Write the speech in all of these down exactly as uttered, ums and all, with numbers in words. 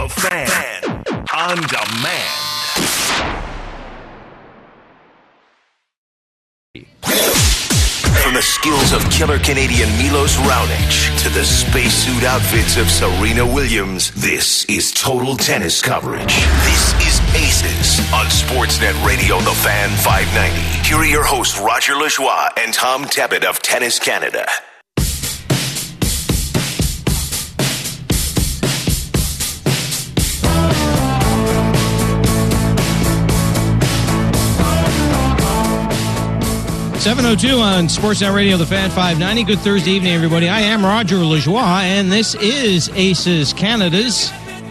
The Fan. On demand. From the skills of killer Canadian Milos Raonic to the spacesuit outfits of Serena Williams, this is Total Tennis coverage. This is Aces on Sportsnet Radio, The Fan five ninety. Here are your hosts, Roger Lajoie and Tom Tebbett of Tennis Canada. seven oh two on Sportsnet Radio, The Fan five ninety. Good Thursday evening, everybody. I am Roger Lajoie, and this is Aces Canada's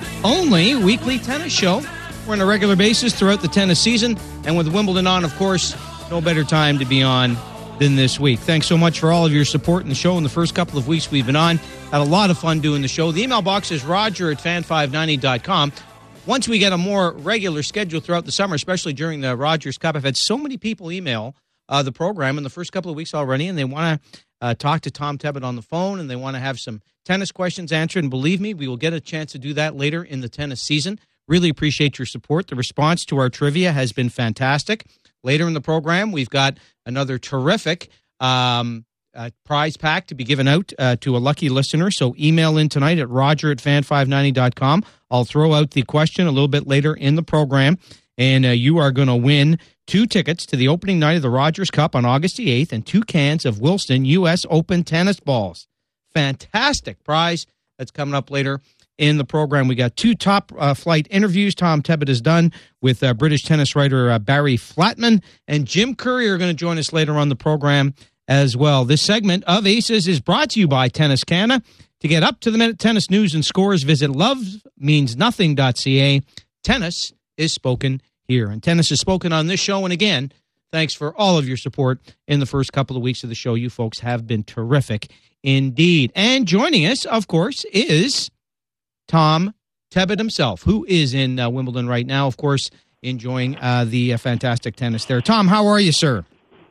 only weekly tennis show. We're on a regular basis throughout the tennis season, and with Wimbledon on, of course, no better time to be on than this week. Thanks so much for all of your support in the show in the first couple of weeks we've been on. Had a lot of fun doing the show. The email box is roger at fan five ninety dot com. Once we get a more regular schedule throughout the summer, especially during the Rogers Cup, I've had so many people email Uh, the program in the first couple of weeks already, and they want to uh, talk to Tom Tebbett on the phone, and they want to have some tennis questions answered. And believe me, we will get a chance to do that later in the tennis season. Really appreciate your support. The response to our trivia has been fantastic. Later in the program, we've got another terrific um, uh, prize pack to be given out uh, to a lucky listener. So email in tonight at roger at fan five ninety dot com. I'll throw out the question a little bit later in the program, and uh, you are going to win two tickets to the opening night of the Rogers Cup on August the eighth and two cans of Wilson U S Open tennis balls. Fantastic prize. That's coming up later in the program. We got two top uh, flight interviews Tom Tebbett has done with uh, British tennis writer uh, Barry Flatman, and Jim Curry are going to join us later on the program as well. This segment of Aces is brought to you by Tennis Canada. To get up-to-the-minute tennis news and scores, visit love means nothing dot c a. Tennis is spoken here, and tennis is spoken on this show. And again, thanks for all of your support in the first couple of weeks of the show. You folks have been terrific indeed. And joining us, of course, is Tom Tebbett himself, who is in uh, Wimbledon right now, of course, enjoying uh, the uh, fantastic tennis there. Tom, how are you, sir?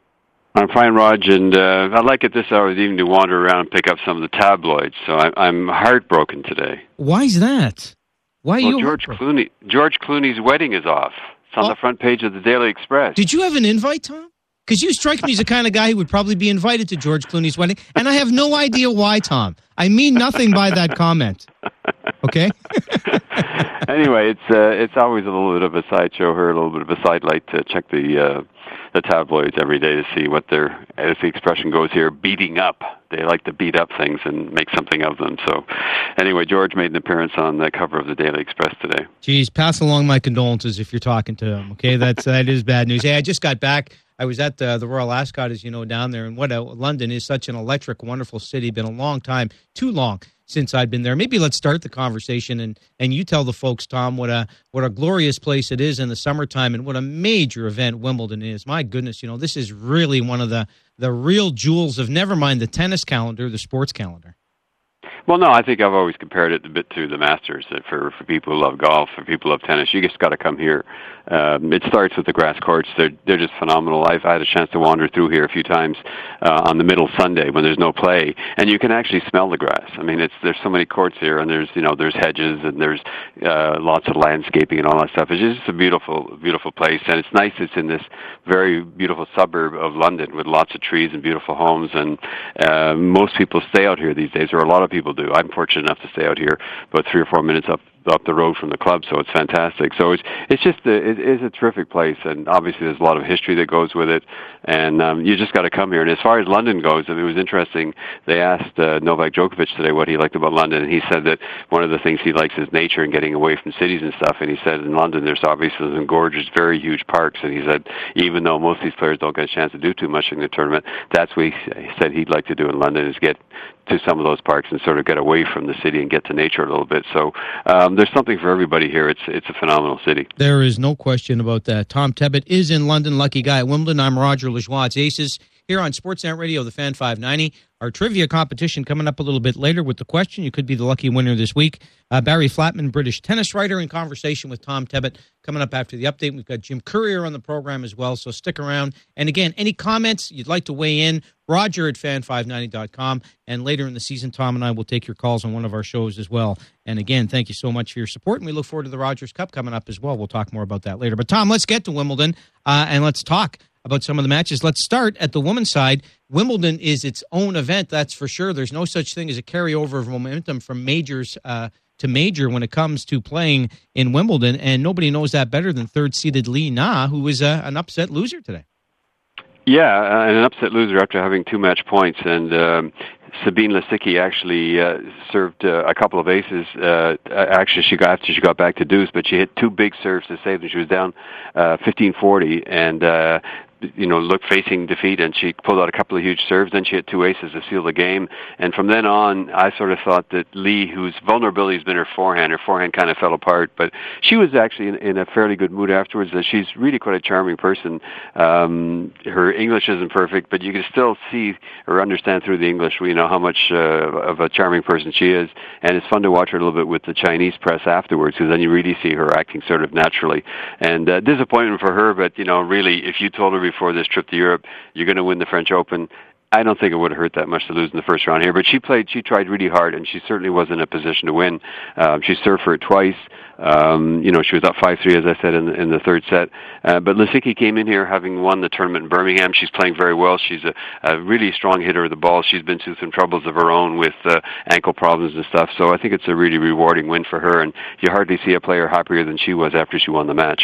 I'm fine, Raj, and uh, I like at this hour even to wander around and pick up some of the tabloids, so I, I'm heartbroken today. Why is that? Why are well, you George Clooney, George Clooney's wedding is off. It's on oh. the front page of the Daily Express. Did you have an invite, Tom? Because you strike me as the kind of guy who would probably be invited to George Clooney's wedding, and I have no idea why, Tom. I mean nothing by that comment. Okay? Anyway, it's uh, it's always a little bit of a sideshow here, a little bit of a sidelight to check the uh, the tabloids every day to see what they're, as the expression goes here, beating up. They like to beat up things and make something of them. So anyway, George made an appearance on the cover of the Daily Express today. Geez, pass along my condolences if you're talking to him, okay? That's, that is bad news. Hey, I just got back. I was at the, the Royal Ascot, as you know, down there. And what a, London is such an electric, wonderful city. Been a long time, too long, since I've been there. Maybe let's start the conversation, and, and you tell the folks, Tom, what a what a glorious place it is in the summertime and what a major event Wimbledon is. My goodness, you know, this is really one of the, the real jewels of, never mind the tennis calendar, the sports calendar. Well, no, I think I've always compared it a bit to the Masters. That for, for people who love golf, for people who love tennis, you just got to come here. Um, it starts with the grass courts. They're they're just phenomenal. I've had a chance to wander through here a few times uh, on the middle Sunday when there's no play, and you can actually smell the grass. I mean, it's there's so many courts here, and there's you know there's hedges and there's uh, lots of landscaping and all that stuff. It's just a beautiful beautiful place, and it's nice. It's in this very beautiful suburb of London with lots of trees and beautiful homes, and uh, most people stay out here these days, or a lot of people do. I'm fortunate enough to stay out here about three or four minutes up up the road from the club, so it's fantastic. So it's it's just a, it is a terrific place, and obviously there's a lot of history that goes with it, and um, you just got to come here. And as far as London goes, I mean, it was interesting. They asked uh, Novak Djokovic today what he liked about London, and he said that one of the things he likes is nature and getting away from cities and stuff. And he said in London there's obviously some gorgeous, very huge parks, and he said even though most of these players don't get a chance to do too much in the tournament, that's what he said he'd like to do in London, is get to some of those parks and sort of get away from the city and get to nature a little bit. So um, there's something for everybody here. It's it's a phenomenal city. There is no question about that. Tom Tebbett is in London. Lucky guy at Wimbledon. I'm Roger Lajoie. It's Aces here on Sportsnet Radio, the Fan five ninety. our trivia competition coming up a little bit later with the question. You could be the lucky winner this week. Uh, Barry Flatman, British tennis writer, in conversation with Tom Tebbett coming up after the update. We've got Jim Courier on the program as well, so stick around. And again, any comments you'd like to weigh in, Roger at fan five ninety dot com. And later in the season, Tom and I will take your calls on one of our shows as well. And again, thank you so much for your support, and we look forward to the Rogers Cup coming up as well. We'll talk more about that later. But Tom, let's get to Wimbledon, uh, and let's talk about some of the matches. Let's start at the women's side. Wimbledon is its own event, that's for sure. There's no such thing as a carryover of momentum from majors uh, to major when it comes to playing in Wimbledon, and nobody knows that better than third-seeded Li Na, who was uh, an upset loser today. Yeah, uh, and an upset loser after having two match points, and um, Sabine Lisicki actually uh, served uh, a couple of aces. Uh, actually, she got after she got back to deuce, but she hit two big serves to save them. She was down uh, fifteen forty, and uh, you know, looked facing defeat, and she pulled out a couple of huge serves. Then she hit two aces to seal the game. And from then on, I sort of thought that Li, whose vulnerability has been her forehand, her forehand kind of fell apart. But she was actually in, in a fairly good mood afterwards. Uh, she's really quite a charming person. Um, her English isn't perfect, but you can still see or understand through the English, you know, how much uh, of a charming person she is. And it's fun to watch her a little bit with the Chinese press afterwards, because then you really see her acting sort of naturally. And uh, disappointment for her, but, you know, really, if you told her before this trip to Europe, you're going to win the French Open, I don't think it would have hurt that much to lose in the first round here. But she played, she tried really hard, and she certainly was in a position to win. Um, she served for it twice. Um, you know, she was up five three, as I said, in the, in the third set. Uh, but Lisicki came in here having won the tournament in Birmingham. She's playing very well. She's a, a really strong hitter of the ball. She's been through some troubles of her own with uh, ankle problems and stuff. So I think it's a really rewarding win for her, and you hardly see a player happier than she was after she won the match.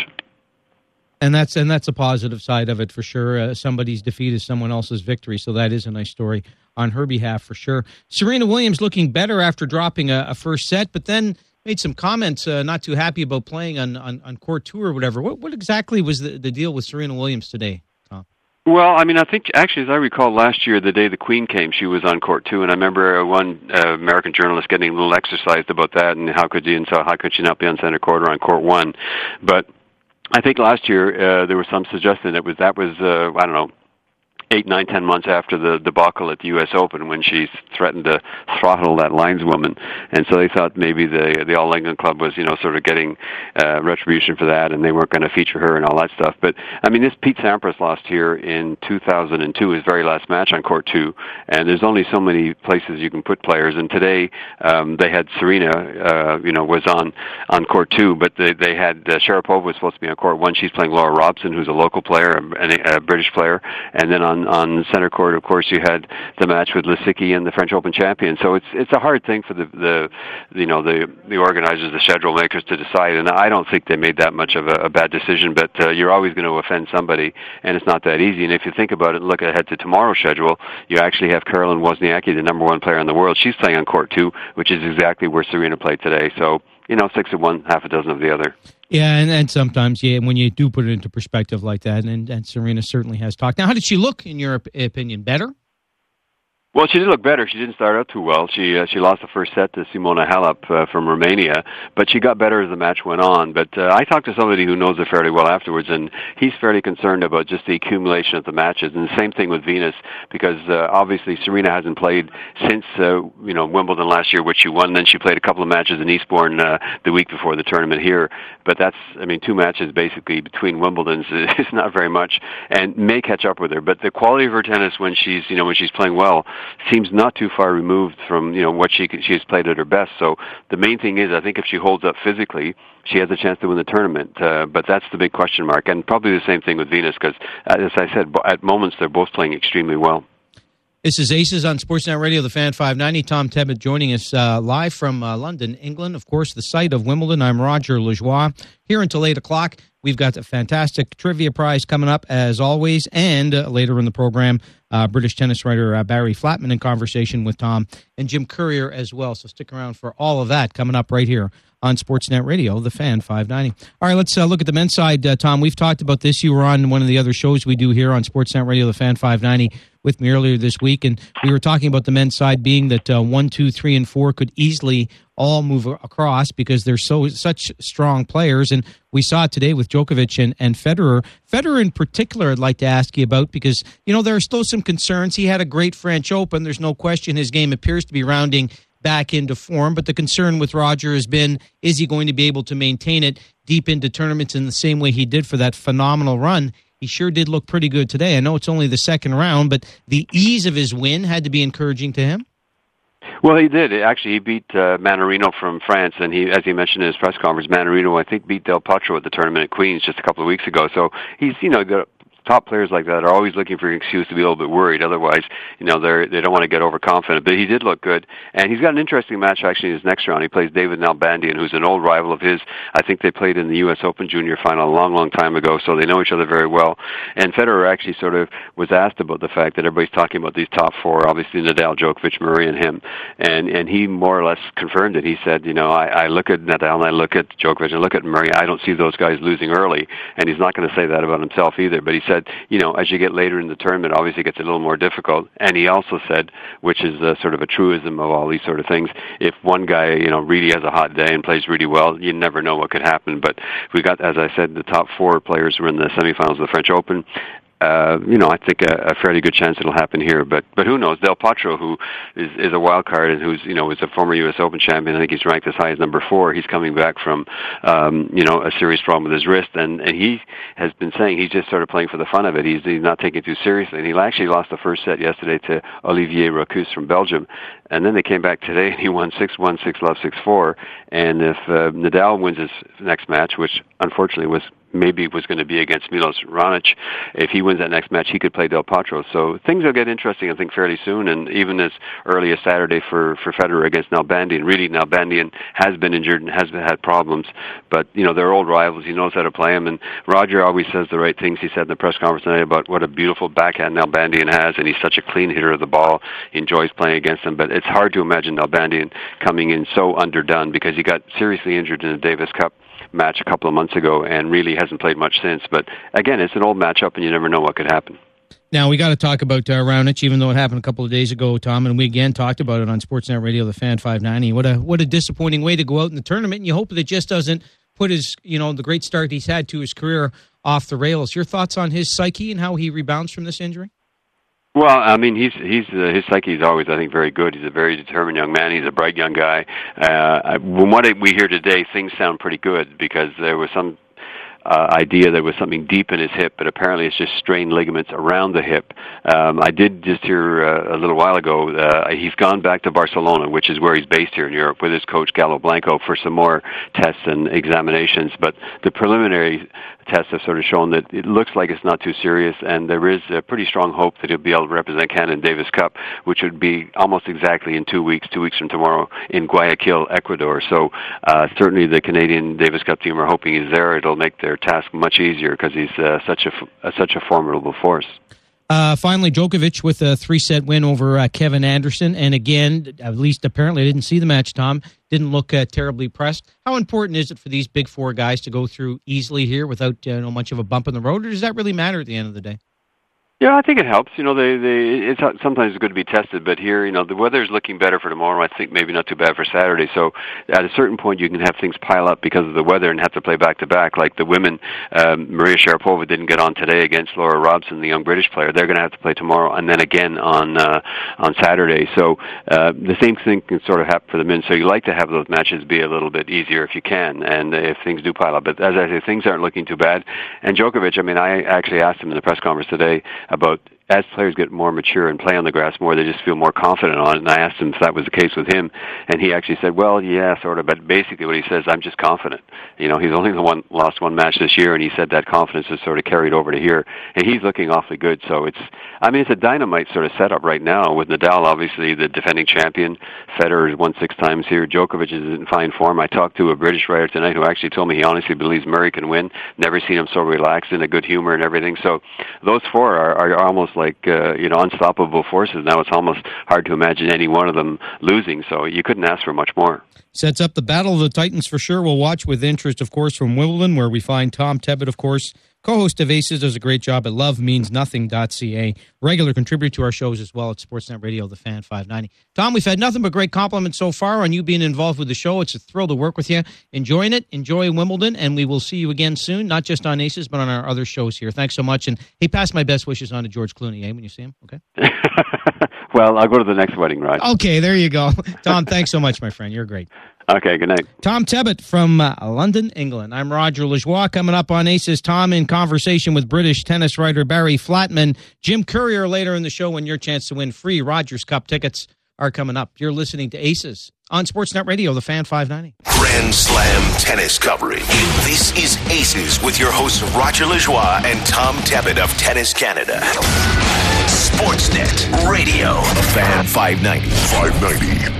And that's and that's a positive side of it for sure. Uh, somebody's defeat is someone else's victory, so that is a nice story on her behalf for sure. Serena Williams looking better after dropping a, a first set, but then made some comments uh, not too happy about playing on, on, on court two or whatever. What, what exactly was the, the deal with Serena Williams today, Tom? Well, I mean, I think, actually, as I recall, last year, the day the Queen came, she was on court two, and I remember one uh, American journalist getting a little exercised about that, and how could you, and so how could she not be on center court or on court one? But I think last year uh, there was some suggestion that was that was uh, I don't know eight, nine, ten months after the debacle at the U S Open when she threatened to throttle that lineswoman, and so they thought maybe the the All England Club was, you know, sort of getting uh, retribution for that, and they weren't going to feature her and all that stuff. But I mean, this Pete Sampras lost here in two thousand two, his very last match on court two, and there's only so many places you can put players. And today um, they had Serena, uh, you know, was on on court two, but they they had uh, Sharapova was supposed to be on court one. She's playing Laura Robson, who's a local player, a, a British player, and then on on center court, of course, you had the match with Lisicki and the French Open champion. So it's it's a hard thing for the, the you know the the organizers, the schedule makers, to decide. And I don't think they made that much of a, a bad decision. But uh, you're always going to offend somebody, and it's not that easy. And if you think about it, and look ahead to tomorrow's schedule, you actually have Caroline Wozniacki, the number one player in the world. She's playing on court two, which is exactly where Serena played today. So, you know, six of one, half a dozen of the other. Yeah, and, and sometimes, yeah, when you do put it into perspective like that, and, and Serena certainly has talked. Now, how did she look, in your opinion? Better? Well, she did look better. She didn't start out too well. She uh, she lost the first set to Simona Halep uh, from Romania, but she got better as the match went on. But uh, I talked to somebody who knows her fairly well afterwards, and he's fairly concerned about just the accumulation of the matches. And the same thing with Venus, because uh, obviously Serena hasn't played since uh, you know Wimbledon last year, which she won. Then she played a couple of matches in Eastbourne uh, the week before the tournament here. But that's, I mean, two matches basically between Wimbledons is not very much, and may catch up with her. But the quality of her tennis when she's you know when she's playing well seems not too far removed from, you know, what she she has played at her best. So the main thing is, I think if she holds up physically, she has a chance to win the tournament. Uh, but that's the big question mark. And probably the same thing with Venus, because, as I said, at moments they're both playing extremely well. This is Aces on Sportsnet Radio, the Fan five ninety. Tom Tebbett joining us uh, live from uh, London, England. Of course, the site of Wimbledon. I'm Roger Lajoie. Here until eight o'clock. We've got a fantastic trivia prize coming up, as always. And uh, later in the program, uh, British tennis writer uh, Barry Flatman in conversation with Tom, and Jim Courier as well. So stick around for all of that coming up right here on Sportsnet Radio, the Fan five ninety. All right, let's uh, look at the men's side. Uh, Tom, we've talked about this. You were on one of the other shows we do here on Sportsnet Radio, the Fan five ninety, with me earlier this week, and we were talking about the men's side being that uh, one, two, three, and four could easily all move across because they're so such strong players. And we saw it today with Djokovic and, and Federer. Federer in particular, I'd like to ask you about because, you know, there are still some concerns. He had a great French Open. There's no question his game appears to be rounding back into form. But the concern with Roger has been, is he going to be able to maintain it deep into tournaments in the same way he did for that phenomenal run? He sure did look pretty good today. I know it's only the second round, but the ease of his win had to be encouraging to him. Well, he did. Actually, he beat uh, Mannarino from France, and he, as he mentioned in his press conference, Mannarino, I think, beat Del Potro at the tournament at Queens just a couple of weeks ago. So he's, you know, got top players like that are always looking for an excuse to be a little bit worried. Otherwise, you know, they they don't want to get overconfident. But he did look good, and he's got an interesting match actually in his next round. He plays David Nalbandian, who's an old rival of his. I think they played in the U S Open Junior Final a long, long time ago, so they know each other very well. And Federer actually sort of was asked about the fact that everybody's talking about these top four, obviously Nadal, Djokovic, Murray, and him, and and he more or less confirmed it. He said, you know, I, I look at Nadal and I look at Djokovic and I look at Murray. I don't see those guys losing early, and he's not going to say that about himself either. But he said, you know, as you get later in the tournament, obviously it gets a little more difficult. And he also said, which is a, sort of a truism of all these sort of things, if one guy, you know, really has a hot day and plays really well, you never know what could happen. But we got, as I said, the top four players were in the semifinals of the French Open. Uh, you know, I think a, a fairly good chance it'll happen here, but but who knows? Del Potro, who is is a wild card and who's you know is a former U S Open champion, I think he's ranked as high as number four. He's coming back from um, you know a serious problem with his wrist, and and he has been saying he's just sort of playing for the fun of it. He's he's not taking it too seriously, and he actually lost the first set yesterday to Olivier Rocus from Belgium, and then they came back today and he won six one, six love, six four. And if uh, Nadal wins his next match, which unfortunately was maybe was going to be against Milos Raonic, if he wins that next match, he could play Del Potro. So things will get interesting, I think, fairly soon, and even as early as Saturday for, for Federer against Nalbandian. Really, Nalbandian has been injured and has had problems, but, you know, they're old rivals. He knows how to play him, and Roger always says the right things. He said in the press conference tonight about what a beautiful backhand Nalbandian has, and he's such a clean hitter of the ball. He enjoys playing against him, but it's hard to imagine Nalbandian coming in so underdone because he got seriously injured in the Davis Cup match a couple of months ago and really hasn't played much since. But again, it's an old matchup and you never know what could happen. Now, we got to talk about uh, Raonic, even though it happened a couple of days ago, Tom, and we again talked about it on Sportsnet Radio, the Fan five ninety. What a what a disappointing way to go out in the tournament, and you hope that it just doesn't put his, you know, the great start he's had to his career off the rails. Your thoughts on his psyche and how he rebounds from this injury? Well, I mean, he's he's uh, his psyche is always, I think, very good. He's a very determined young man. He's a bright young guy. Uh, from what we hear today, things sound pretty good because there was some uh, idea there was something deep in his hip, but apparently it's just strained ligaments around the hip. Um, I did just hear uh, a little while ago uh, he's gone back to Barcelona, which is where he's based here in Europe, with his coach Gallo Blanco for some more tests and examinations. But the preliminary tests have sort of shown that it looks like it's not too serious, and there is a pretty strong hope that he'll be able to represent Canada in Davis Cup, which would be almost exactly in two weeks, two weeks from tomorrow in Guayaquil, Ecuador. So uh, certainly the Canadian Davis Cup team are hoping he's there. It'll make their task much easier because he's uh, such a uh, such a formidable force. Uh, finally, Djokovic with a three-set win over uh, Kevin Anderson. And again, at least apparently I didn't see the match, Tom. Didn't look uh, terribly pressed. How important is it for these big four guys to go through easily here without uh, you know, much of a bump in the road, or does that really matter at the end of the day? Yeah, I think it helps. You know, they, they, it's sometimes good to be tested, but here, you know, the weather's looking better for tomorrow. I think maybe not too bad for Saturday. So at a certain point, you can have things pile up because of the weather and have to play back to back. Like the women, um, Maria Sharapova didn't get on today against Laura Robson, the young British player. They're going to have to play tomorrow and then again on uh, on Saturday. So uh, the same thing can sort of happen for the men. So you like to have those matches be a little bit easier if you can, and if things do pile up. But as I say, things aren't looking too bad. And Djokovic, I mean, I actually asked him in the press conference today about as players get more mature and play on the grass more, they just feel more confident on it. And I asked him if that was the case with him, and he actually said, well, yeah, sort of, but basically what he says, I'm just confident. You know, he's only the one lost one match this year, and he said that confidence is sort of carried over to here, and he's looking awfully good. So it's, I mean, it's a dynamite sort of setup right now with Nadal, obviously the defending champion. Federer has won six times here. Djokovic is in fine form. I talked to a British writer tonight who actually told me he honestly believes Murray can win. Never seen him so relaxed, in a good humor and everything. So those four are, are almost like, uh, you know, unstoppable forces. Now it's almost hard to imagine any one of them losing, so you couldn't ask for much more. Sets up the Battle of the Titans for sure. We'll watch with interest, of course, from Wimbledon, where we find Tom Tebbett, of course, co-host of Aces, does a great job at love means nothing dot c a. Regular contributor to our shows as well at Sportsnet Radio, The Fan five ninety. Tom, we've had nothing but great compliments so far on you being involved with the show. It's a thrill to work with you. Enjoying it. Enjoy Wimbledon, and we will see you again soon, not just on Aces, but on our other shows here. Thanks so much. And hey, pass my best wishes on to George Clooney, eh, when you see him, okay? Well, I'll go to the next wedding, Rod. Okay, there you go. Tom, thanks so much, my friend. You're great. Okay, good night. Tom Tebbett from uh, London, England. I'm Roger Lajoie. Coming up on Aces, Tom in conversation with British tennis writer Barry Flatman. Jim Courier later in the show, when your chance to win free Rogers Cup tickets are coming up. You're listening to Aces on Sportsnet Radio, The Fan five ninety. Grand Slam tennis coverage. This is Aces with your hosts Roger Lajoie and Tom Tebbett of Tennis Canada. Sportsnet Radio, The Fan five ninety. five ninety.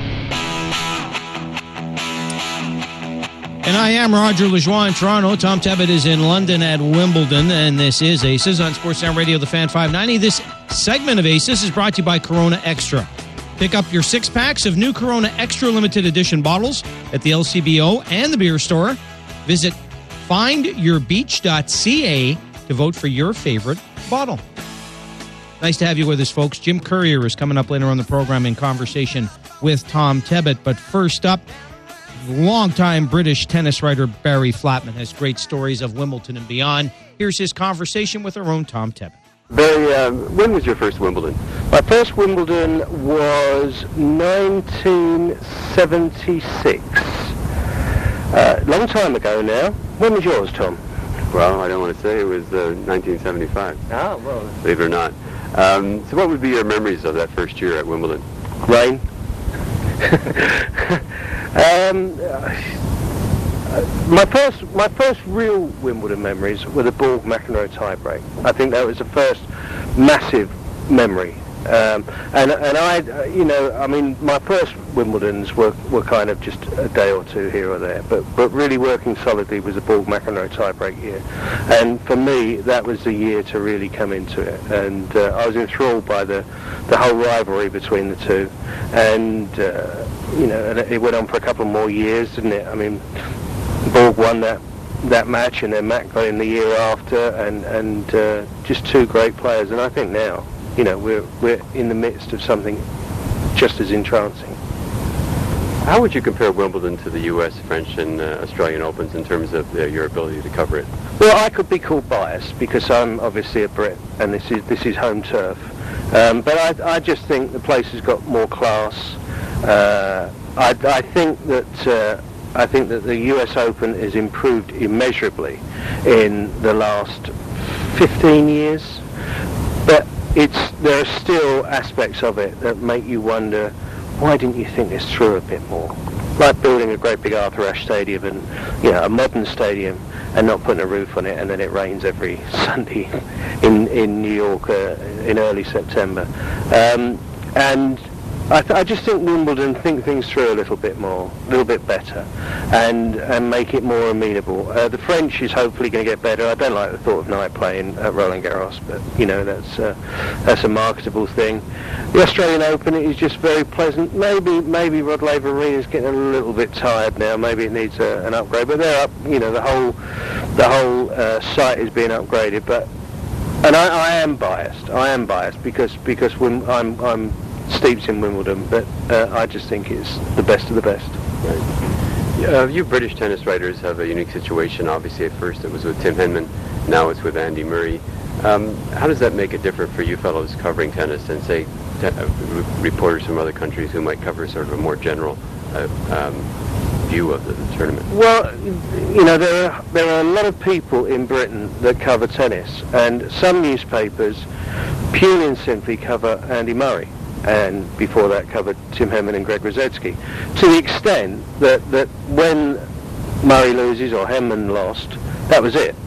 And I am Roger Lajoie in Toronto. Tom Tebbett is in London at Wimbledon, and this is Aces on Sportsnet Radio, The Fan five ninety. This segment of Aces is brought to you by Corona Extra. Pick up your six packs of new Corona Extra limited edition bottles at the L C B O and the beer store. Visit find your beach dot c a to vote for your favorite bottle. Nice to have you with us, folks. Jim Courier is coming up later on the program in conversation with Tom Tebbett. But first up, longtime British tennis writer Barry Flatman has great stories of Wimbledon and beyond. Here's his conversation with our own Tom Tebbett. Barry, um, when was your first Wimbledon? My first Wimbledon was nineteen seventy-six. Uh, long time ago now. When was yours, Tom? Well, I don't want to say it was uh, nineteen seventy-five. Ah, well. Believe it or not. Um, so what would be your memories of that first year at Wimbledon? Rain. um, uh, my first my first real Wimbledon memories were the Borg-McEnroe tiebreak. I think that was the first massive memory. Um, and and I, you know, I mean, my first Wimbledons were, were kind of just a day or two here or there, but but really working solidly was the Borg-McEnroe tiebreak year. And for me, that was the year to really come into it. And uh, I was enthralled by the the whole rivalry between the two. And uh, you know, and it went on for a couple more years, didn't it? I mean, Borg won that that match, and then Mac got in the year after, and and uh, just two great players. And I think now, you know, we're we're in the midst of something just as entrancing. How would you compare Wimbledon to the U S, French, and uh, Australian Opens in terms of uh, your ability to cover it? Well, I could be called biased because I'm obviously a Brit, and this is this is home turf. Um, but I, I just think the place has got more class. Uh, I, I think that uh, I think that the U S Open has improved immeasurably in the last fifteen years, but it's there are still aspects of it that make you wonder, why didn't you think this through a bit more? Like building a great big Arthur Ashe stadium and, you know, a modern stadium, and not putting a roof on it, and then it rains every Sunday in in New York uh, in early September. Um, and I, th- I just think Wimbledon think things through a little bit more, a little bit better, and and make it more amenable. Uh, the French is hopefully going to get better. I don't like the thought of night playing at Roland Garros, but you know, that's uh, that's a marketable thing. The Australian Open is just very pleasant. Maybe maybe Rod Laver Arena is getting a little bit tired now. Maybe it needs a, an upgrade. But they're up. You know, the whole the whole uh, site is being upgraded. But and I, I am biased. I am biased because because when I'm I'm steeped in Wimbledon, but uh, I just think it's the best of the best. Right. Uh, you British tennis writers have a unique situation. Obviously, at first it was with Tim Henman. Now it's with Andy Murray. Um, how does that make it different for you fellows covering tennis and, say, te- uh, reporters from other countries who might cover sort of a more general uh, um, view of the, the tournament? Well, you know, there are, there are a lot of people in Britain that cover tennis, and some newspapers purely and simply cover Andy Murray, and before that covered Tim Henman and Greg Rosetsky, to the extent that, that when Murray loses or Henman lost, that was it.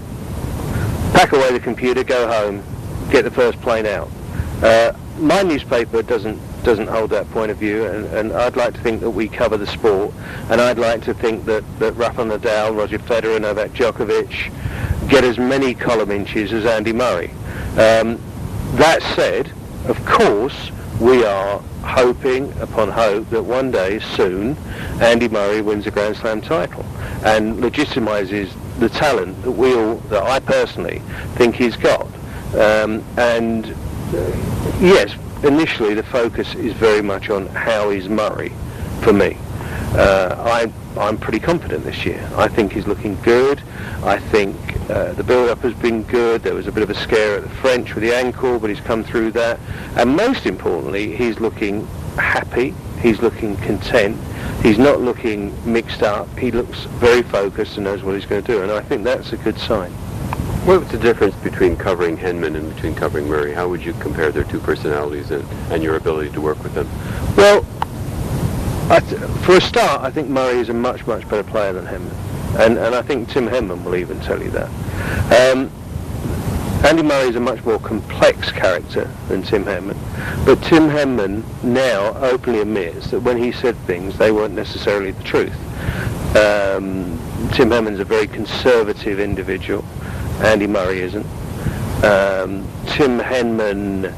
Pack away the computer, go home, get the first plane out. Uh, my newspaper doesn't doesn't hold that point of view, and, and I'd like to think that we cover the sport, and I'd like to think that, that Rafa Nadal, Roger Federer, Novak Djokovic get as many column inches as Andy Murray. Um, that said, of course, we are hoping upon hope that one day soon Andy Murray wins a Grand Slam title. and legitimizes the talent that we all, that I personally think he's got. Um, and uh, yes, initially the focus is very much on how is Murray for me. Uh, I, I'm pretty confident this year. I think he's looking good. I think uh, the build-up has been good. There was a bit of a scare at the French with the ankle, but he's come through that. And most importantly, he's looking happy. He's looking content. He's not looking mixed up. He looks very focused and knows what he's going to do. And I think that's a good sign. What's the difference between covering Henman and between covering Murray? How would you compare their two personalities and, and your ability to work with them? Well, I th- for a start, I think Murray is a much, much better player than Henman. And, and I think Tim Henman will even tell you that. Um, Andy Murray is a much more complex character than Tim Henman. But Tim Henman now openly admits that when he said things, they weren't necessarily the truth. Um, Tim Henman's a very conservative individual. Andy Murray isn't. Um, Tim Henman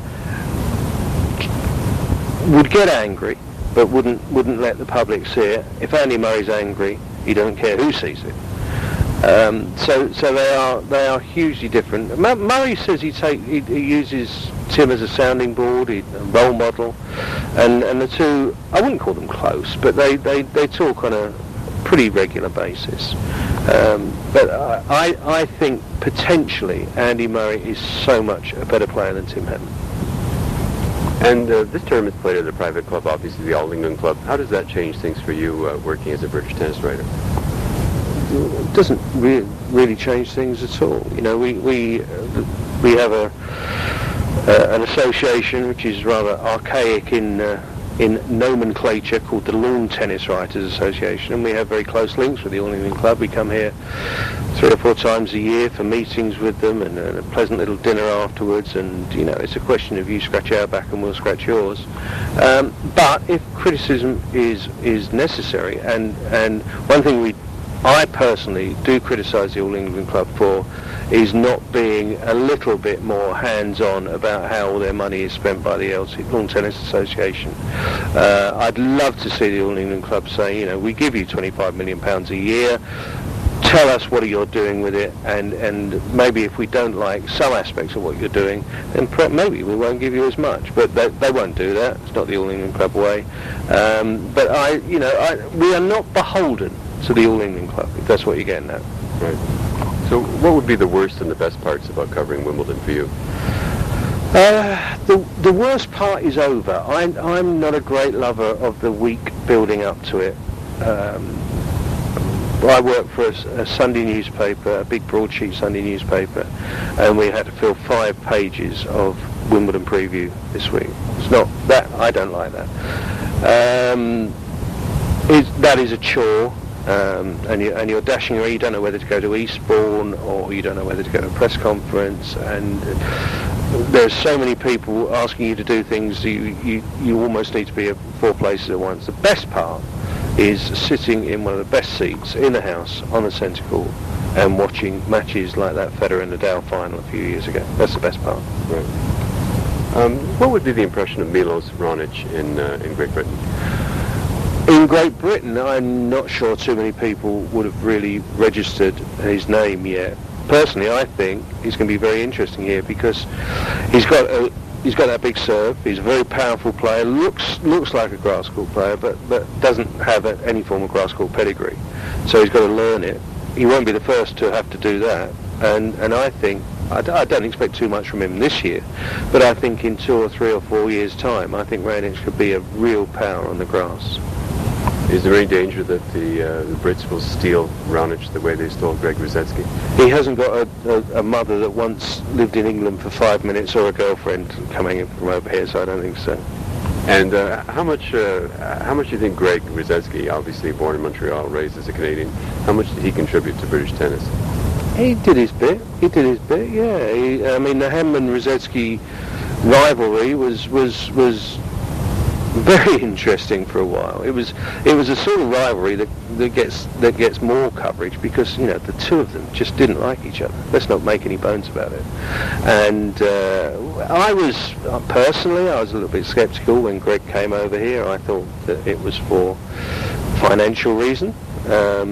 would get angry, but wouldn't wouldn't let the public see it. If Andy Murray's angry, he doesn't care who sees it. Um, so so they are they are hugely different. M- Murray says he take he, he uses Tim as a sounding board, he, a role model, and and the two, I wouldn't call them close, but they they, they talk on a pretty regular basis. Um, but I I think potentially Andy Murray is so much a better player than Tim Henman. And uh, this term is played at a private club, obviously the All England Club. How does that change things for you uh, working as a British tennis writer? It doesn't re- really change things at all. You know, we we uh, we have a uh, an association which is rather archaic in uh, in nomenclature called the Lawn Tennis Writers Association, and we have very close links with the All England Club. We come here three or four times a year for meetings with them and, and a pleasant little dinner afterwards, and you know, it's a question of you scratch our back and we'll scratch yours. Um, but if criticism is is necessary, and and one thing we I personally do criticise the All England Club for is not being a little bit more hands-on about how all their money is spent by the L T, Lawn Tennis Association. Uh, I'd love to see the All England Club say, you know, we give you twenty-five million pounds a year, tell us what you're doing with it, and, and maybe if we don't like some aspects of what you're doing, then pre- maybe we won't give you as much. But they, they won't do that. It's not the All England Club way. Um, but I, you know, I, we are not beholden to the All England Club, if that's what you're getting at. Right. So what would be the worst and the best parts about covering Wimbledon for you? Uh, the the worst part is over. I'm, I'm not a great lover of the week building up to it. Um, I work for a, a Sunday newspaper, a big broadsheet Sunday newspaper, and we had to fill five pages of Wimbledon preview this week. It's not that, I don't like that. Um, it's, that is a chore. Um, and, you, and you're dashing around, you don't know whether to go to Eastbourne or you don't know whether to go to a press conference, and there's so many people asking you to do things, you, you, you almost need to be at four places at once. The best part is sitting in one of the best seats in the house on the centre court and watching matches like that Federer and Nadal final a few years ago. That's the best part. Right. Um, what would be the impression of Milos Raonic in, uh, in Great Britain? In Great Britain, I'm not sure too many people would have really registered his name yet. Personally, I think he's going to be very interesting here because he's got a, he's got that big serve. He's a very powerful player. looks looks like a grass court player, but, but doesn't have a, any form of grass court pedigree. So he's got to learn it. He won't be the first to have to do that. And and I think I, d- I don't expect too much from him this year, but I think in two or three or four years' time, I think Raonic could be a real power on the grass. Is there any danger that the, uh, the Brits will steal Raonic the way they stole Greg Rusedski? He hasn't got a, a, a mother that once lived in England for five minutes or a girlfriend coming in from over here, so I don't think so. And uh, how much uh, how much do you think Greg Rusedski, obviously born in Montreal, raised as a Canadian, how much did he contribute to British tennis? He did his bit. He did his bit, yeah. He, I mean, the Henman-Rusedski rivalry was was was... very interesting for a while. It was it was a sort of rivalry that, that gets that gets more coverage because, you know, the two of them just didn't like each other. Let's not make any bones about it. And uh, I was uh, personally I was a little bit sceptical when Greg came over here. I thought that it was for financial reason. Um,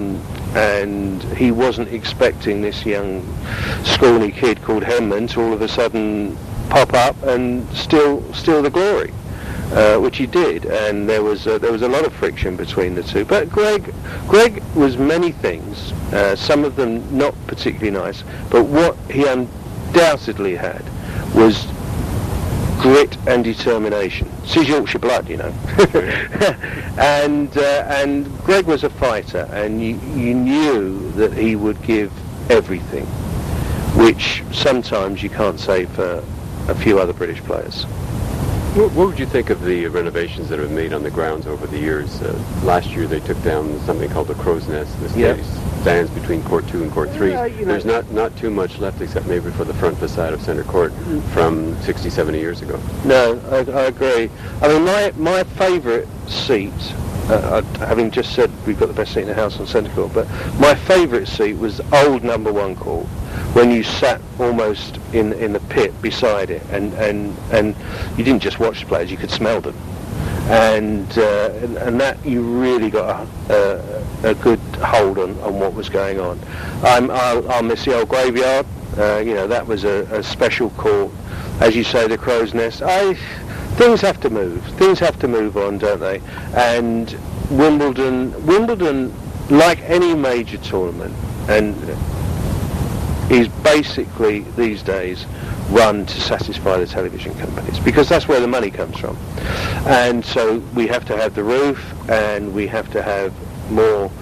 and he wasn't expecting this young scrawny kid called Henman to all of a sudden pop up and steal steal the glory, uh, which he did, and there was uh, there was a lot of friction between the two. But Greg Greg was many things, uh, some of them not particularly nice, but what he undoubtedly had was grit and determination. It's his Yorkshire blood, you know. and uh, and Greg was a fighter, and you, you knew that he would give everything, which sometimes you can't say for a few other British players. What, what would you think of the renovations that have been made on the grounds over the years? Uh, last year they took down something called the Crow's Nest. This Yep. stands between Court two and Court three. Yeah, you know, There's not, not too much left except maybe for the front facade of Centre Court from sixty, seventy years ago. No, I, I agree. I mean, my my favourite seat, uh, I, having just said we've got the best seat in the house on Centre Court, but my favourite seat was old number one court, when you sat almost in in the pit beside it, and, and, and you didn't just watch the players, you could smell them. And, uh, and and that you really got a, a, a good hold on, on what was going on. I'm, I'll, I'll miss the old graveyard. Uh, you know, that was a, a special court. As you say, the Crow's Nest. I, things have to move. Things have to move on, don't they? And Wimbledon, Wimbledon, like any major tournament, and is basically these days run to satisfy the television companies, because that's where the money comes from. And so we have to have the roof, and we have to have more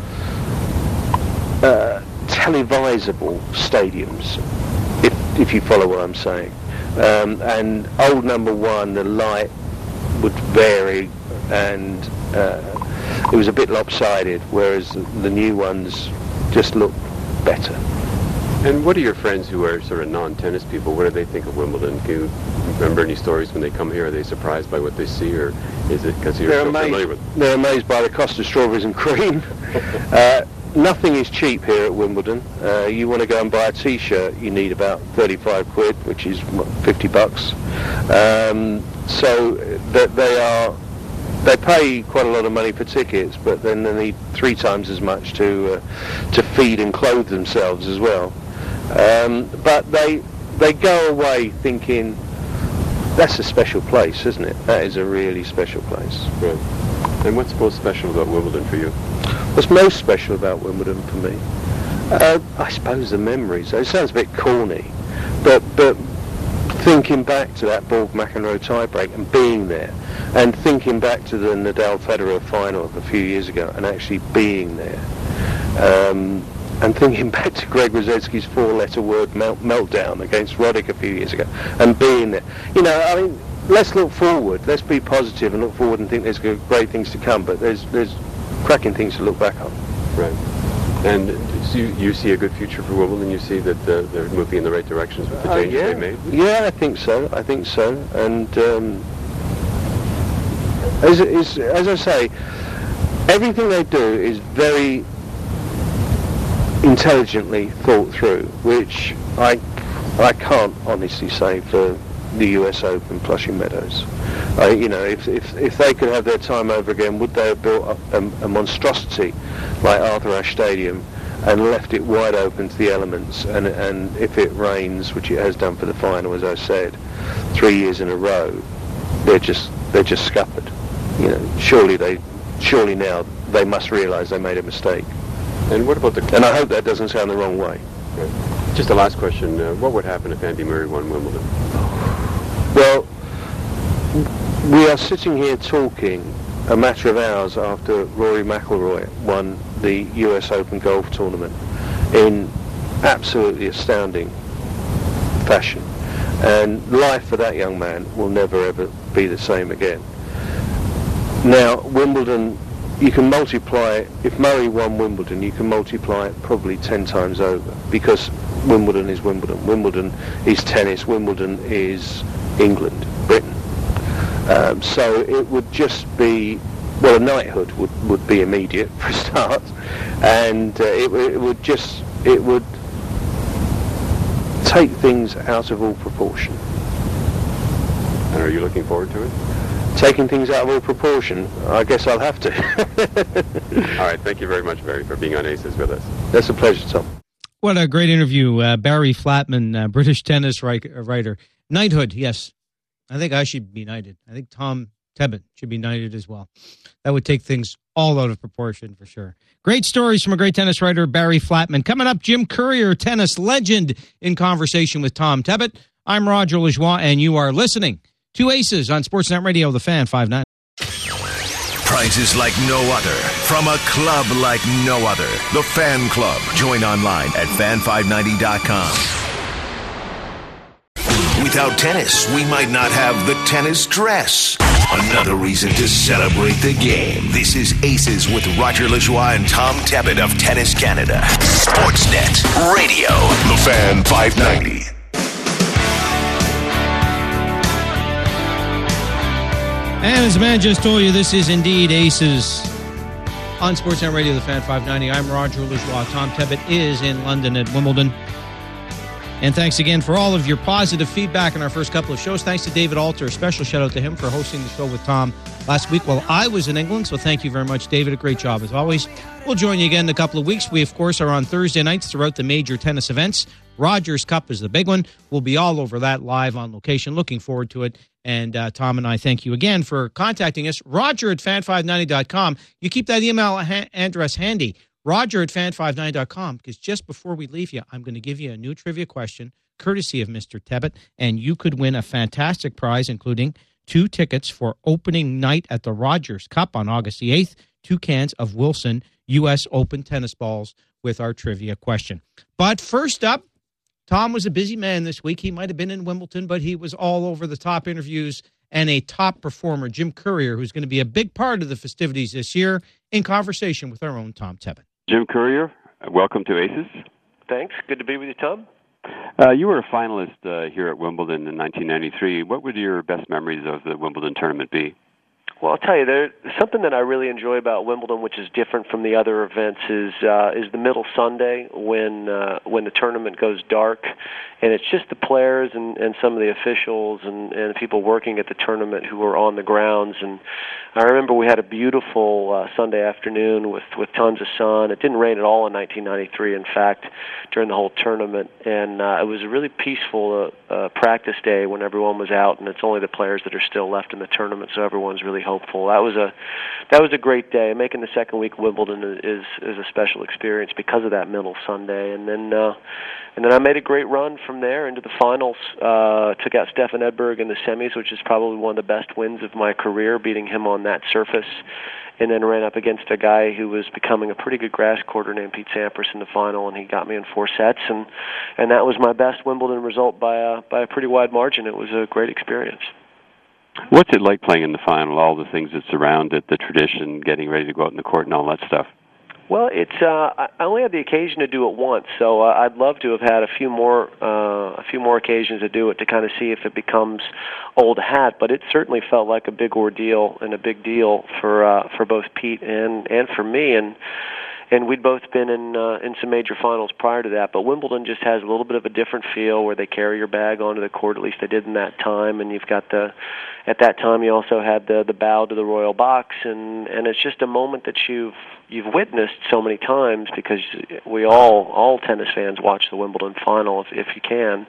uh, televisable stadiums, if if you follow what I'm saying. Um, and old number one, the light would vary, and uh, it was a bit lopsided, whereas the, the new ones just look better. And what are your friends who are sort of non-tennis people, what do they think of Wimbledon? Do you remember any stories when they come here? Are they surprised by what they see, or is it because you're they're so amazed, familiar with it? They're amazed by the cost of strawberries and cream. uh, nothing is cheap here at Wimbledon. Uh, you want to go and buy a T-shirt, you need about thirty-five quid, which is what, fifty bucks. Um, so that they are, they pay quite a lot of money for tickets, but then they need three times as much to uh, to feed and clothe themselves as well. Um, but they they go away thinking, that's a special place, isn't it? That is a really special place. Right. And what's most special about Wimbledon for you? What's most special about Wimbledon for me? Uh, I suppose the memories. It sounds a bit corny, but but thinking back to that Borg-McEnroe tiebreak and being there, and thinking back to the Nadal-Federer final of a few years ago and actually being there, um, and thinking back to Greg Rusedski's four-letter word melt, meltdown against Roddick a few years ago and being there. You know, I mean, let's look forward. Let's be positive and look forward and think there's great things to come, but there's there's cracking things to look back on. Right. And so you, you see a good future for Wimbledon? You see that uh, they're moving in the right directions with the Uh, changes yeah. they made? Yeah, I think so. I think so. And um, as, as, as I say, everything they do is very intelligently thought through, which I I can't honestly say for the U S Open, Flushing Meadows. I, you know, if, if if they could have their time over again, would they have built up a, a monstrosity like Arthur Ashe Stadium and left it wide open to the elements? And and if it rains, which it has done for the final, as I said, three years in a row, they're just they're just scuppered. You know, surely they surely now they must realise they made a mistake. And what about the... And I hope that doesn't sound the wrong way. Right. Just a last question. Uh, what would happen if Andy Murray won Wimbledon? Well, we are sitting here talking a matter of hours after Rory McIlroy won the U S Open golf tournament in absolutely astounding fashion. And life for that young man will never ever be the same again. Now, Wimbledon, you can multiply, if Murray won Wimbledon, you can multiply it probably ten times over, because Wimbledon is Wimbledon. Wimbledon is tennis. Wimbledon is England, Britain. Um, so it would just be, well, a knighthood would, would be immediate for a start, and uh, it, it would just, it would take things out of all proportion. And are you looking forward to it? taking things out of all proportion, I guess I'll have to. All right, thank you very much, Barry, for being on Aces with us. That's a pleasure, Tom. What a great interview. Uh, Barry Flatman, uh, British tennis writer. Knighthood, yes. I think I should be knighted. I think Tom Tebbett should be knighted as well. That would take things all out of proportion for sure. Great stories from a great tennis writer, Barry Flatman. Coming up, Jim Courier, tennis legend, in conversation with Tom Tebbett. I'm Roger Lajoie, and you are listening to Aces on Sportsnet Radio, The Fan five ninety. Prizes like no other from a club like no other. The Fan Club. Join online at fan five ninety dot com. Without tennis, we might not have the tennis dress. Another reason to celebrate the game. This is Aces with Roger Lajoie and Tom Tebbett of Tennis Canada. Sportsnet Radio. The Fan five ninety. And as the man just told you, this is indeed Aces on Sportsnet Radio, The Fan five ninety. I'm Roger Lajoie. Tom Tebbett is in London at Wimbledon. And thanks again for all of your positive feedback in our first couple of shows. Thanks to David Alter. A special shout out to him for hosting the show with Tom last week while I was in England. So thank you very much, David. A great job as always. We'll join you again in a couple of weeks. We, of course, are on Thursday nights throughout the major tennis events. Rogers Cup is the big one. We'll be all over that live on location. Looking forward to it. And uh, Tom and I thank you again for contacting us. Roger at fan five ninety dot com. You keep that email ha- address handy. Roger at fan five ninety dot com, because just before we leave you, I'm going to give you a new trivia question, courtesy of Mister Tebbett, and you could win a fantastic prize, including two tickets for opening night at the Rogers Cup on August the eighth, two cans of Wilson U S Open tennis balls with our trivia question. But first up, Tom was a busy man this week. He might have been in Wimbledon, but he was all over the top interviews and a top performer, Jim Courier, who's going to be a big part of the festivities this year, in conversation with our own Tom Tebbett. Jim Courier, welcome to Aces. Thanks. Good to be with you, Tom. Uh, you were a finalist uh, here at Wimbledon in nineteen ninety-three. What would your best memories of the Wimbledon tournament be? Well, I'll tell you, there's something that I really enjoy about Wimbledon, which is different from the other events, is uh, is the middle Sunday when uh, when the tournament goes dark, and it's just the players and, and some of the officials and, and people working at the tournament who are on the grounds. And I remember we had a beautiful uh, Sunday afternoon with, with tons of sun. It didn't rain at all in nineteen ninety-three, in fact, during the whole tournament. And uh, it was a really peaceful uh, uh, practice day when everyone was out, and it's only the players that are still left in the tournament, so everyone's really hopeful. That was a that was a great day. Making the second week of Wimbledon is is a special experience because of that middle Sunday. And then uh, and then I made a great run from there into the finals. Uh, took out Stefan Edberg in the semis, which is probably one of the best wins of my career, beating him on that surface. And then ran up against a guy who was becoming a pretty good grass courter named Pete Sampras in the final, and he got me in four sets, and and that was my best Wimbledon result by a by a pretty wide margin. It was a great experience. What's it like playing in the final, all the things that surround it, the tradition, getting ready to go out in the court and all that stuff? Well, it's uh, I only had the occasion to do it once, so uh, I'd love to have had a few more uh, a few more occasions to do it to kind of see if it becomes old hat. But it certainly felt like a big ordeal and a big deal for uh, for both Pete and and for me. And and we'd both been in uh, in some major finals prior to that. But Wimbledon just has a little bit of a different feel, where they carry your bag onto the court. At least they did in that time. And you've got the at that time you also had the the bow to the royal box, and and it's just a moment that you've you've witnessed so many times, because we all all tennis fans watch the Wimbledon final if if you can.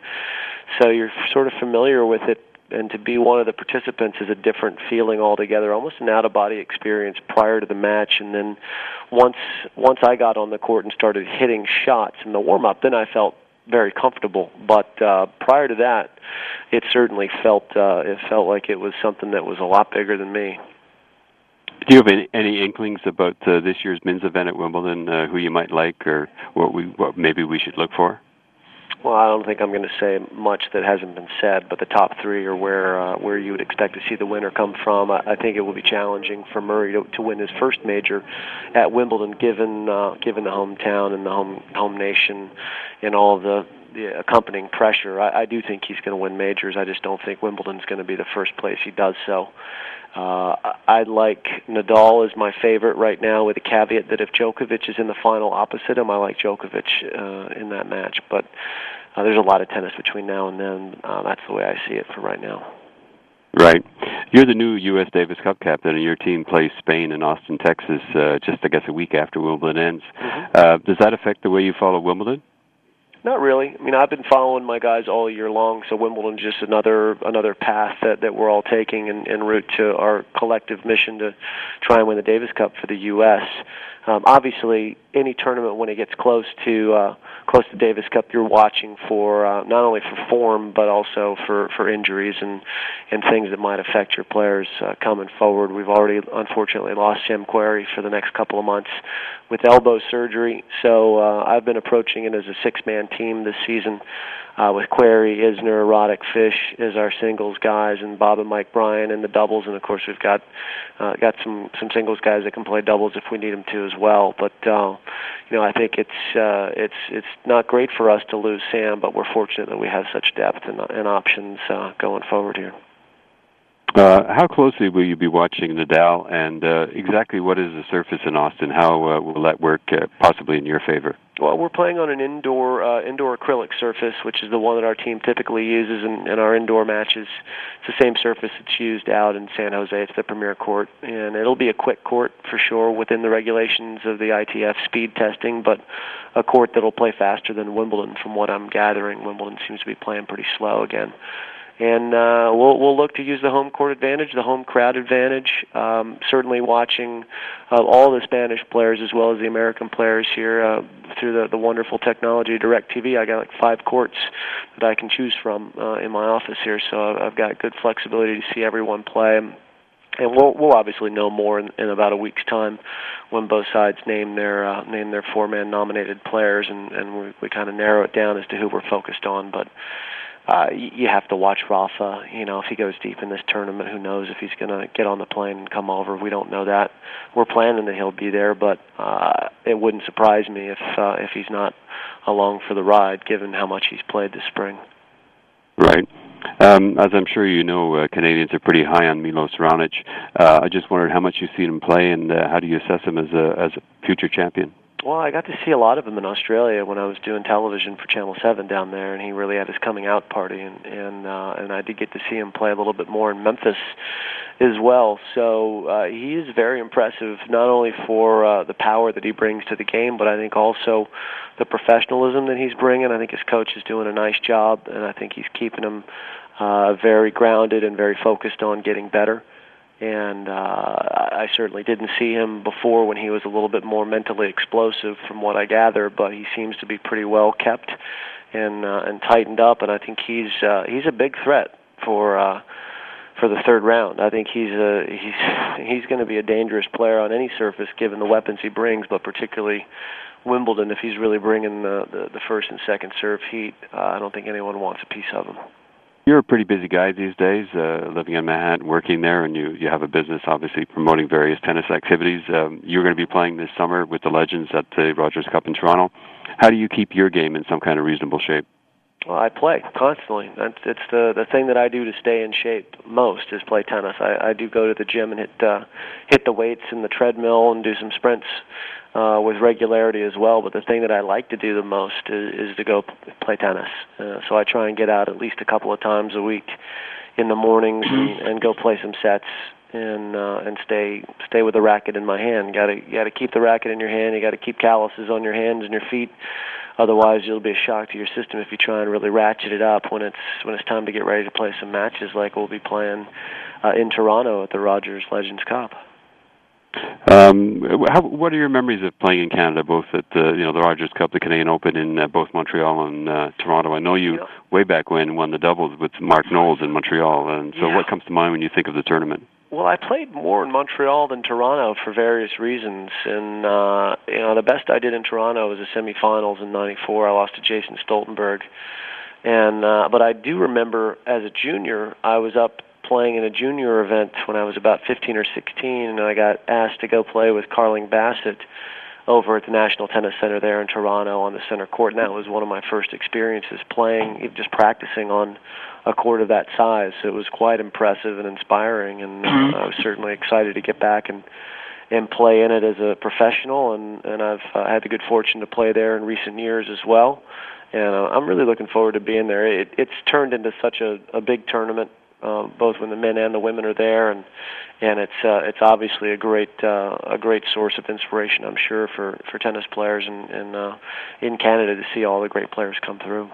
So you're sort of familiar with it. And to be one of the participants is a different feeling altogether, almost an out-of-body experience prior to the match. And then once once I got on the court and started hitting shots in the warm-up, then I felt very comfortable. But uh, prior to that, it certainly felt uh, it felt like it was something that was a lot bigger than me. Do you have any, any inklings about uh, this year's men's event at Wimbledon, uh, who you might like, or what we what maybe we should look for? Well, I don't think I'm going to say much that hasn't been said, but the top three are where uh, where you would expect to see the winner come from. I, I think it will be challenging for Murray to, to win his first major at Wimbledon, given uh, given the hometown and the home home nation and all of the, the accompanying pressure. I, I do think he's going to win majors. I just don't think Wimbledon's going to be the first place he does so. Uh, I like Nadal as my favorite right now, with the caveat that if Djokovic is in the final opposite him, I like Djokovic uh, in that match. But uh, there's a lot of tennis between now and then. Uh, that's the way I see it for right now. Right. You're the new U S Davis Cup captain, and your team plays Spain in Austin, Texas, uh, just, I guess, a week after Wimbledon ends. Mm-hmm. Uh, does that affect the way you follow Wimbledon? Not really. I mean, I've been following my guys all year long, so Wimbledon's just another another path that, that we're all taking en, en route to our collective mission to try and win the Davis Cup for the U S Um, obviously, any tournament when it gets close to uh, close to Davis Cup, you're watching for uh, not only for form but also for, for injuries and and things that might affect your players uh, coming forward. We've already unfortunately lost Sam Querrey for the next couple of months with elbow surgery, so uh, I've been approaching it as a six-man team this season. Uh, with Querrey, Isner, Roddick, Fish as our singles guys, and Bob and Mike Bryan in the doubles, and of course we've got uh, got some, some singles guys that can play doubles if we need them to as well. But uh, you know, I think it's uh, it's it's not great for us to lose Sam, but we're fortunate that we have such depth and, and options uh, going forward here. Uh, how closely will you be watching Nadal, and uh, exactly what is the surface in Austin? How uh, will that work uh, possibly in your favor? Well, we're playing on an indoor uh, indoor acrylic surface, which is the one that our team typically uses in, in our indoor matches. It's the same surface that's used out in San Jose. It's the Premier Court, and it'll be a quick court for sure within the regulations of the I T F speed testing, but a court that'll play faster than Wimbledon from what I'm gathering. Wimbledon seems to be playing pretty slow again. And uh, we'll we'll look to use the home court advantage, the home crowd advantage. Um, certainly watching uh, all the Spanish players as well as the American players here uh, through the, the wonderful technology of DirecTV. I got like five courts that I can choose from uh, in my office here, so I've got good flexibility to see everyone play. And we'll we'll obviously know more in, in about a week's time when both sides name their uh, name their four-man nominated players, and, and we, we kind of narrow it down as to who we're focused on. But Uh, you have to watch Rafa. You know, if he goes deep in this tournament, who knows if he's going to get on the plane and come over. We don't know that. We're planning that he'll be there, but uh, it wouldn't surprise me if uh, if he's not along for the ride, given how much he's played this spring. Right. Um, as I'm sure you know, uh, Canadians are pretty high on Milos Raonic. Uh, I just wondered how much you've seen him play, and uh, how do you assess him as a as a future champion? Well, I got to see a lot of him in Australia when I was doing television for Channel seven down there, and he really had his coming out party, and and uh, and I did get to see him play a little bit more in Memphis as well. So uh, he is very impressive, not only for uh, the power that he brings to the game, but I think also the professionalism that he's bringing. I think his coach is doing a nice job, and I think he's keeping him uh, very grounded and very focused on getting better. And uh, I certainly didn't see him before when he was a little bit more mentally explosive from what I gather, but he seems to be pretty well kept and uh, and tightened up, and I think he's uh, he's a big threat for uh, for the third round. I think he's a, he's he's going to be a dangerous player on any surface given the weapons he brings, but particularly Wimbledon, if he's really bringing the, the, the first and second serve heat, uh, I don't think anyone wants a piece of him. You're a pretty busy guy these days, uh, living in Manhattan, working there, and you, you have a business, obviously, promoting various tennis activities. Um, you're going to be playing this summer with the Legends at the Rogers Cup in Toronto. How do you keep your game in some kind of reasonable shape? Well, I play constantly. That's it's the the thing that I do to stay in shape most is play tennis. I, I do go to the gym and hit uh, hit the weights and the treadmill and do some sprints uh, with regularity as well. But the thing that I like to do the most is, is to go play tennis. Uh, so I try and get out at least a couple of times a week in the mornings and, and go play some sets and uh, and stay stay with the racket in my hand. Got to you got to keep the racket in your hand. You got to keep calluses on your hands and your feet. Otherwise, you'll be a shock to your system if you try and really ratchet it up when it's when it's time to get ready to play some matches like we'll be playing uh, in Toronto at the Rogers Legends Cup. Um, how, what are your memories of playing in Canada, both at the you know the Rogers Cup, the Canadian Open in uh, both Montreal and uh, Toronto? I know you yeah. way back when won the doubles with Mark Knowles in Montreal, and so yeah. what comes to mind when you think of the tournament? Well, I played more in Montreal than Toronto for various reasons, and uh, you know the best I did in Toronto was the semifinals in ninety-four. I lost to Jason Stoltenberg, and uh, but I do remember as a junior I was up playing in a junior event when I was about fifteen or sixteen, and I got asked to go play with Carling Bassett over at the National Tennis Center there in Toronto on the center court, and that was one of my first experiences playing, just practicing on a court of that size. So it was quite impressive and inspiring, and uh, I was certainly excited to get back and and play in it as a professional, and, and I've uh, had the good fortune to play there in recent years as well, and uh, I'm really looking forward to being there. It, it's turned into such a, a big tournament uh, both when the men and the women are there, and and it's uh, it's obviously a great uh, a great source of inspiration, I'm sure, for, for tennis players in in, uh, in Canada to see all the great players come through.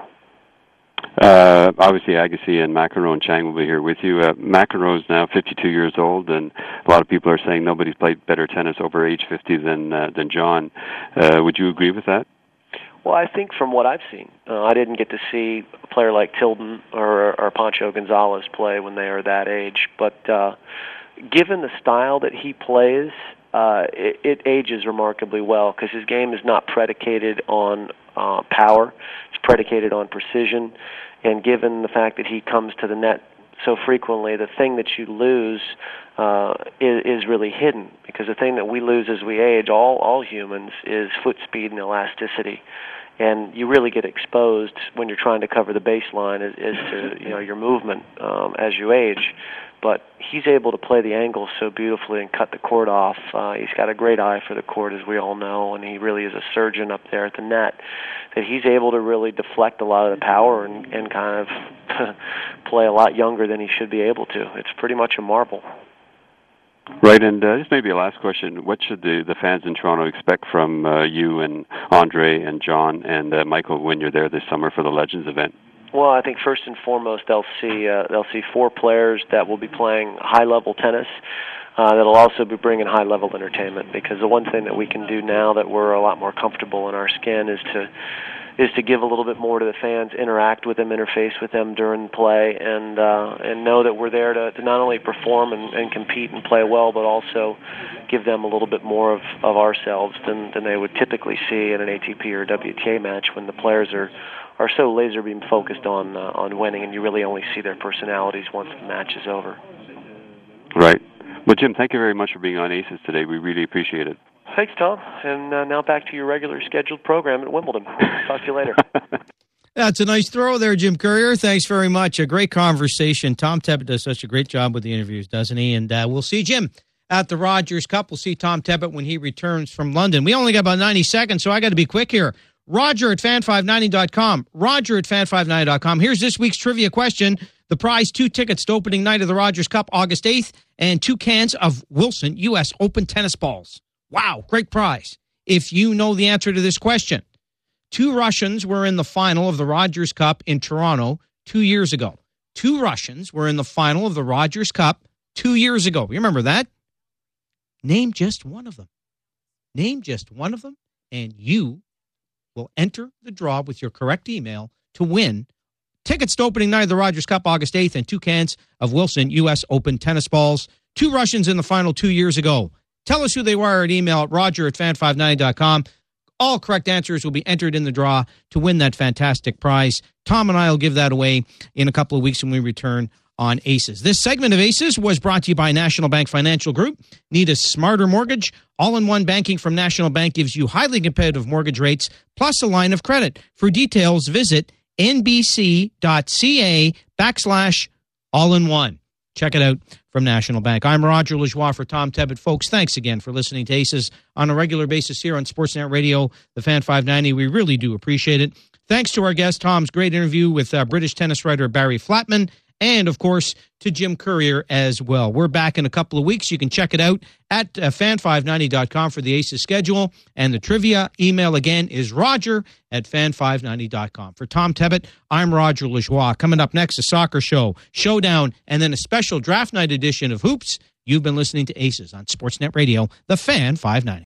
Uh, obviously, Agassi and McEnroe and Chang will be here with you. Uh, McEnroe's now fifty-two years old, and a lot of people are saying nobody's played better tennis over age fifty than uh, than John. Uh, would you agree with that? Well, I think from what I've seen, uh, I didn't get to see a player like Tilden or, or Pancho Gonzalez play when they are that age, but uh, given the style that he plays, uh, it, it ages remarkably well because his game is not predicated on uh, power. It's predicated on precision, and given the fact that he comes to the net so frequently, the thing that you lose uh, is, is really hidden, because the thing that we lose as we age, all, all humans, is foot speed and elasticity. And you really get exposed when you're trying to cover the baseline as, as to you know your movement um, as you age. But he's able to play the angles so beautifully and cut the court off. Uh, he's got a great eye for the court, as we all know, and he really is a surgeon up there at the net, that he's able to really deflect a lot of the power and, and kind of play a lot younger than he should be able to. It's pretty much a marvel. Right, and uh, this may be a last question. What should the, the fans in Toronto expect from uh, you and Andre and John and uh, Michael when you're there this summer for the Legends event? Well, I think first and foremost they'll see uh, they'll see four players that will be playing high-level tennis. Uh, that'll also be bringing high-level entertainment, because the one thing that we can do now that we're a lot more comfortable in our skin is to is to give a little bit more to the fans, interact with them, interface with them during play, and uh, and know that we're there to, to not only perform and, and compete and play well, but also give them a little bit more of, of ourselves than, than they would typically see in an A T P or W T A match, when the players are, are so laser beam focused on uh, on winning, and you really only see their personalities once the match is over. Right. Well, Jim, thank you very much for being on Aces today. We really appreciate it. Thanks, Tom. And uh, now back to your regular scheduled program at Wimbledon. Talk to you later. That's a nice throw there, Jim Courier. Thanks very much. A great conversation. Tom Tebbett does such a great job with the interviews, doesn't he? And uh, we'll see Jim at the Rogers Cup. We'll see Tom Tebbett when he returns from London. We only got about ninety seconds, so I got to be quick here. Roger at fan five ninety dot com. Roger at fan five ninety dot com. Here's this week's trivia question. The prize, two tickets to opening night of the Rogers Cup, August eighth, and two cans of Wilson U S Open tennis balls. Wow, great prize. If you know the answer to this question. Two Russians were in the final of the Rogers Cup in Toronto two years ago. Two Russians were in the final of the Rogers Cup two years ago. You remember that? Name just one of them. Name just one of them, and you will enter the draw with your correct email to win tickets to opening night of the Rogers Cup, August eighth, and two cans of Wilson U S Open tennis balls. Two Russians in the final two years ago. Tell us who they were at email at roger at fan five ninety dot com. All correct answers will be entered in the draw to win that fantastic prize. Tom and I will give that away in a couple of weeks when we return on Aces. This segment of Aces was brought to you by National Bank Financial Group. Need a smarter mortgage? All-in-one banking from National Bank gives you highly competitive mortgage rates plus a line of credit. For details, visit nbc.ca backslash all-in-one. Check it out from National Bank. I'm Roger Lajoie for Tom Tebbett. Folks, thanks again for listening to Aces on a regular basis here on Sportsnet Radio, the Fan five ninety. We really do appreciate it. Thanks to our guest, Tom's great interview with uh, British tennis writer Barry Flatman, and, of course, to Jim Courier as well. We're back in a couple of weeks. You can check it out at uh, fan five ninety dot com for the Aces schedule. And the trivia email, again, is roger at fan five ninety dot com. For Tom Tebbett, I'm Roger Lajoie. Coming up next, a soccer show, showdown, and then a special draft night edition of Hoops. You've been listening to Aces on Sportsnet Radio, the Fan five ninety.